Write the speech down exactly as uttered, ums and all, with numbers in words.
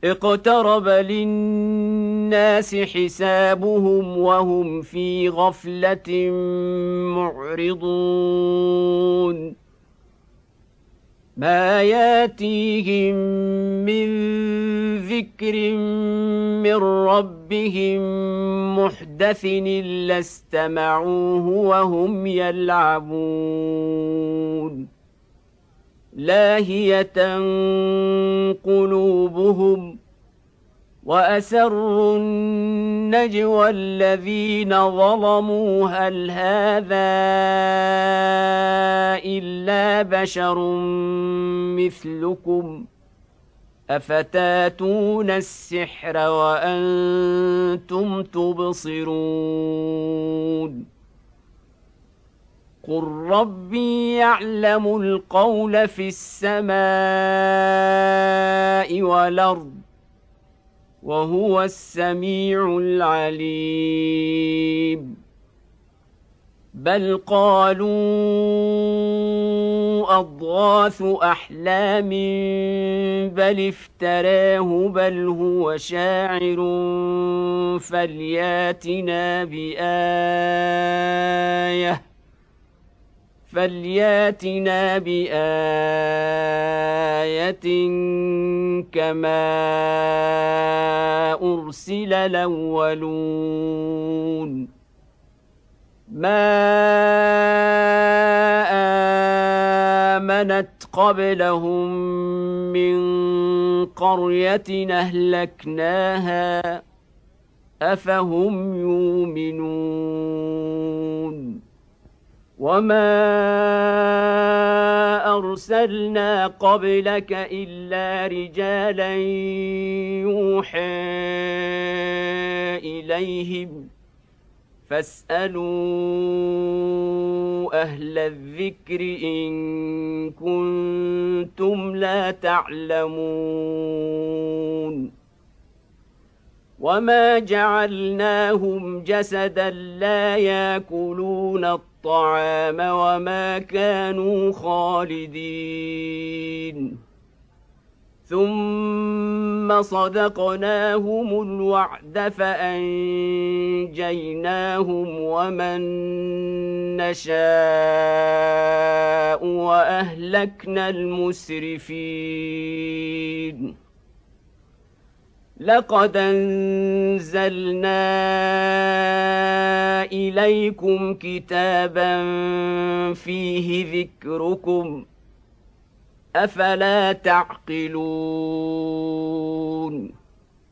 اقترب للناس حسابهم وهم في غفلة معرضون ما ياتيهم من ذكر من ربهم محدث إلا استمعوه وهم يلعبون لاهية قلوبهم وأسروا النجوى الذين ظلموا هل هذا إلا بشر مثلكم أفتاتون السحر وأنتم تبصرون قل ربي يعلم القول في السماء والأرض وهو السميع العليم بل قالوا أضغاث أحلام بل افتراه بل هو شاعر فلياتنا بآية فلياتنا بآية كما أرسل الأولون ما آمنت قبلهم من قرية أهلكناها أفهم يؤمنون وما أرسلنا قبلك إلا رجالا يوحى إليهم فاسألوا أهل الذكر إن كنتم لا تعلمون وما جعلناهم جسدا لا يأكلون الطعام وما كانوا خالدين ثم صدقناهم الوعد فأنجيناهم ومن نشاء وأهلكنا المسرفين لقد أنزلنا إليكم كتابا فيه ذكركم أفلا تعقلون